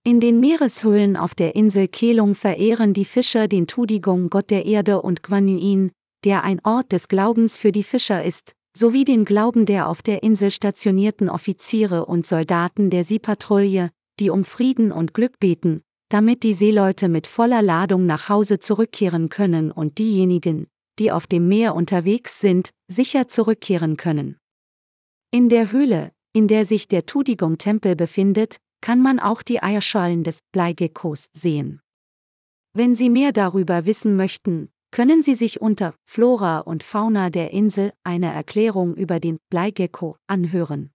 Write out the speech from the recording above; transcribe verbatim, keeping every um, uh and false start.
In den Meereshöhlen auf der Insel Kelung verehren die Fischer den Tudigong, Gott der Erde, und Guanyin, der ein Ort des Glaubens für die Fischer ist, sowie den Glauben der auf der Insel stationierten Offiziere und Soldaten der Seepatrouille, die um Frieden und Glück beten, damit die Seeleute mit voller Ladung nach Hause zurückkehren können und diejenigen, die auf dem Meer unterwegs sind, sicher zurückkehren können. In der Höhle, in der sich der Tudigong-Tempel befindet, kann man auch die Eierschalen des Bleigeckos sehen. Wenn Sie mehr darüber wissen möchten, können Sie sich unter Flora und Fauna der Insel eine Erklärung über den Bleigecko anhören.